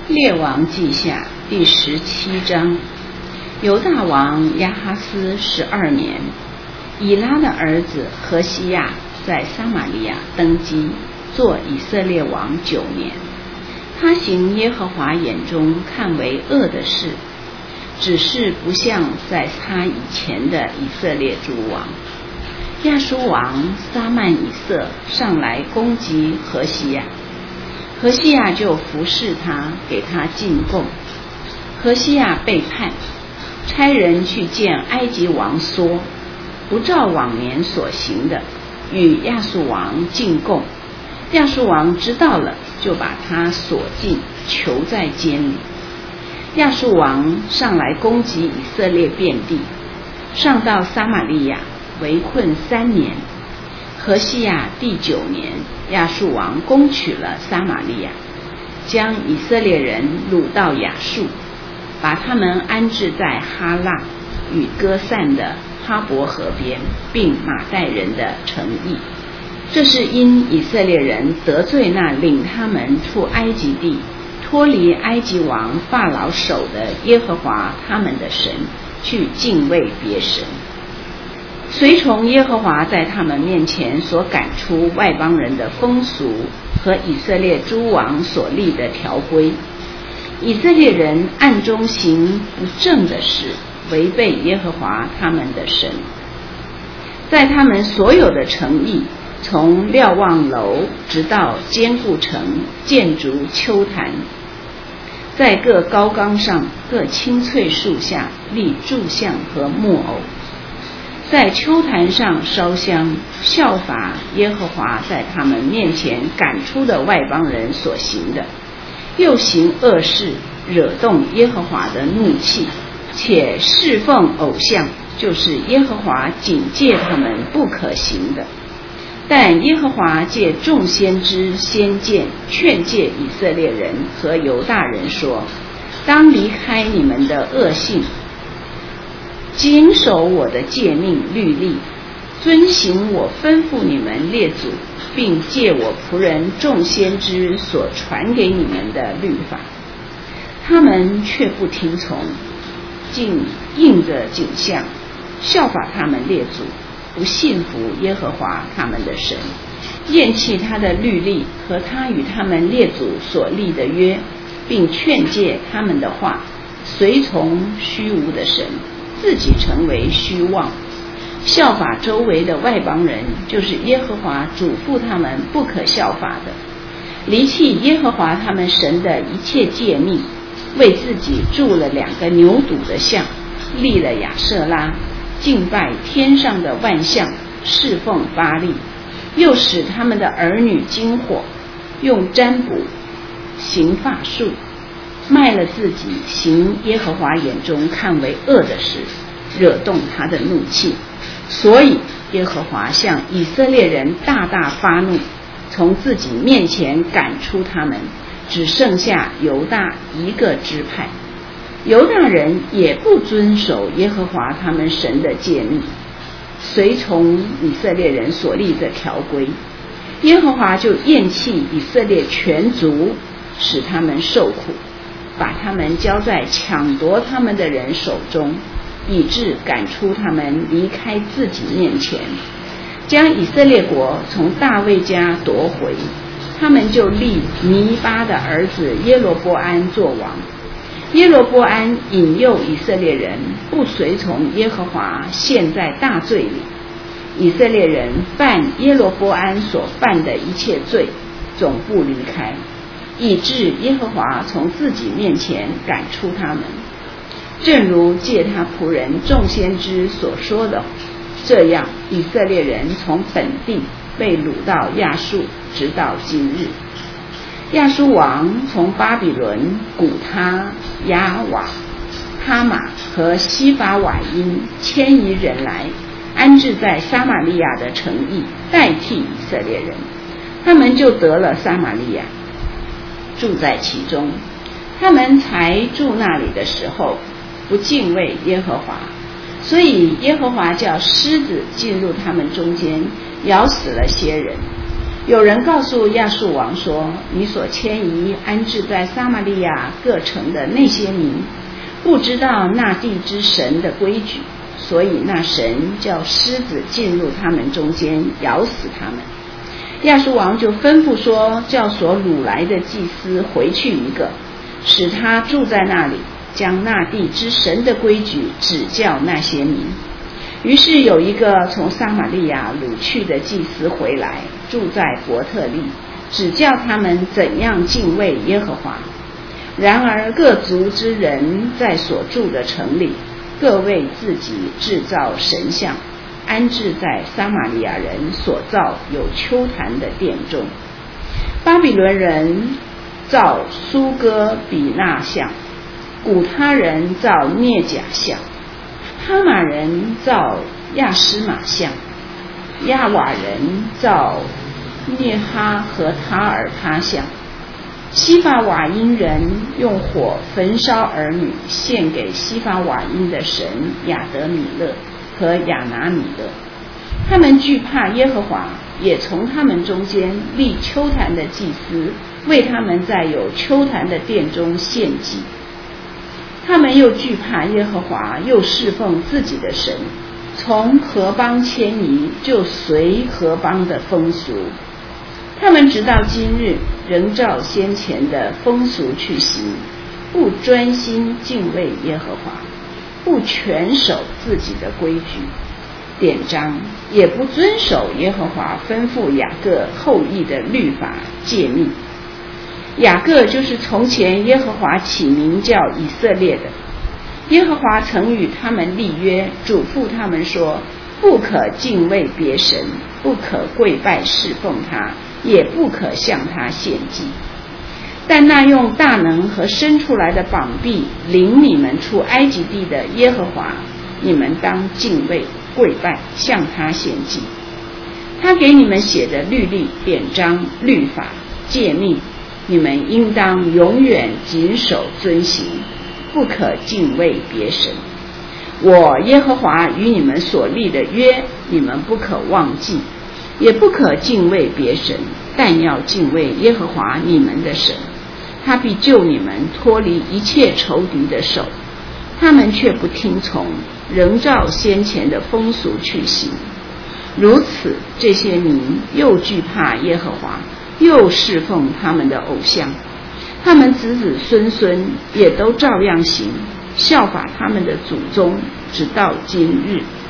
列王记下第17章。犹大王亚哈斯12年，以拉的儿子何西亚在撒玛利亚登基，做以色列王9年。他行耶和华眼中看为恶的事，只是不像在他以前的以色列诸王。亚述王撒曼以色上来攻击何西亚，何西亚就服侍他，给他进贡。何西亚背叛，差人去见埃及王梭，不照往年所行的，与亚述王进贡。亚述王知道了，就把他锁进，囚在监里。亚述王上来攻击以色列遍地，上到撒玛利亚，围困3年。何西亚第9年，亚述王攻取了撒玛利亚，将以色列人掳到亚述，把他们安置在哈拉与歌散的哈伯河边，并马代人的城邑。这是因以色列人得罪那领他们出埃及地、脱离埃及王法老手的耶和华他们的神，去敬畏别神，随从耶和华在他们面前所赶出外邦人的风俗和以色列诸王所立的条规。以色列人暗中行不正的事，违背耶和华他们的神，在他们所有的城邑，从瞭望楼直到坚固城，建筑丘坛，在各高冈上、各青翠树下立柱像和木偶，在丘坛上烧香，效法耶和华在他们面前赶出的外邦人所行的，又行恶事，惹动耶和华的怒气，且侍奉偶像，就是耶和华警戒他们不可行的。但耶和华借众先知先见劝诫以色列人和犹大人说，当离开你们的恶性，谨守我的诫命律例，遵行我吩咐你们列祖，并借我仆人众先知所传给你们的律法。他们却不听从，竟应着景象，效法他们列祖，不信服耶和华他们的神，厌弃他的律例和他与他们列祖所立的约，并劝诫他们的话，随从虚无的神，自己成为虚妄，效法周围的外邦人，就是耶和华嘱咐他们不可效法的，离弃耶和华他们神的一切诫命，为自己筑了2个牛犊的像，立了亚舍拉，敬拜天上的万象，侍奉巴力，又使他们的儿女经火，用占卜行法术，卖了自己，行耶和华眼中看为恶的事，惹动他的怒气。所以耶和华向以色列人大大发怒，从自己面前赶出他们，只剩下犹大一个支派。犹大人也不遵守耶和华他们神的诫命，随从以色列人所立的条规。耶和华就厌弃以色列全族，使他们受苦，把他们交在抢夺他们的人手中，以致赶出他们离开自己面前，将以色列国从大卫家夺回。他们就立尼巴的儿子耶罗波安做王。耶罗波安引诱以色列人不随从耶和华，陷在大罪里。以色列人犯耶罗波安所犯的一切罪，总不离开，以致耶和华从自己面前赶出他们，正如借他仆人众先知所说的，这样以色列人从本地被掳到亚述，直到今日。亚述王从巴比伦、古他、亚瓦、哈马和西法瓦因迁移人来，安置在撒玛利亚的城邑，代替以色列人。他们就得了撒玛利亚，住在其中。他们才住那里的时候，不敬畏耶和华，所以耶和华叫狮子进入他们中间，咬死了些人。 有人告诉亚述王说，你所迁移安置在撒玛利亚各城的那些民，不知道那地之神的规矩，所以那神叫狮子进入他们中间，咬死他们。亚述王就吩咐说，叫所掳来的祭司回去一个，使他住在那里，将那地之神的规矩指教那些民。于是有一个从撒玛利亚掳去的祭司回来，住在伯特利，指教他们怎样敬畏耶和华。然而各族之人在所住的城里，各为自己制造神像，安置在撒玛利亚人所造有丘坛的殿中。巴比伦人造苏哥比纳像，古他人造涅甲像，哈马人造亚施玛像，亚瓦人造涅哈和塔尔他像。西法瓦因人用火焚烧儿女，献给西法瓦因的神亚德米勒和亚拿米勒。他们惧怕耶和华，也从他们中间立丘坛的祭司，为他们在有丘坛的殿中献祭。他们又惧怕耶和华，又侍奉自己的神，从何邦迁移，就随何邦的风俗。他们直到今日仍照先前的风俗去行，不专心敬畏耶和华，不全守自己的规矩典章，也不遵守耶和华吩咐雅各后裔的律法诫命。雅各就是从前耶和华起名叫以色列的。耶和华曾与他们立约，嘱咐他们说，不可敬畏别神，不可跪拜侍奉他，也不可向他献祭。但那用大能和伸出来的膀臂领你们出埃及地的耶和华，你们当敬畏跪拜，向他献祭。他给你们写的律例典章律法诫命，你们应当永远谨守遵行，不可敬畏别神。我耶和华与你们所立的约，你们不可忘记，也不可敬畏别神，但要敬畏耶和华你们的神。他必救你们脱离一切仇敌的手。他们却不听从，仍照先前的风俗去行。如此，这些民又惧怕耶和华，又侍奉他们的偶像。他们子子孙孙也都照样行，效法他们的祖宗，直到今日。